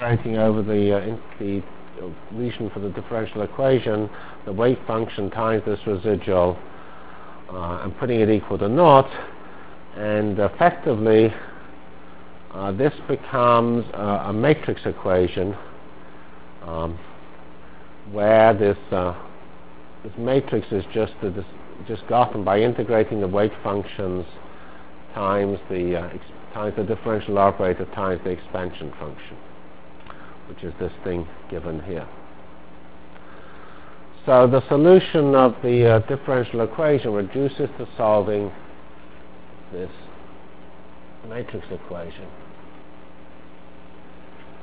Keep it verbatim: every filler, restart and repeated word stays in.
Writing over the, uh, in the region for the differential equation, the wave function times this residual, uh, and putting it equal to naught, and effectively uh, this becomes uh, a matrix equation um, where this uh, this matrix is just the, this, just gotten by integrating the wave functions times the uh, ex times the differential operator times the expansion function, which is this thing given here. So the solution of the uh, differential equation reduces to solving this matrix equation.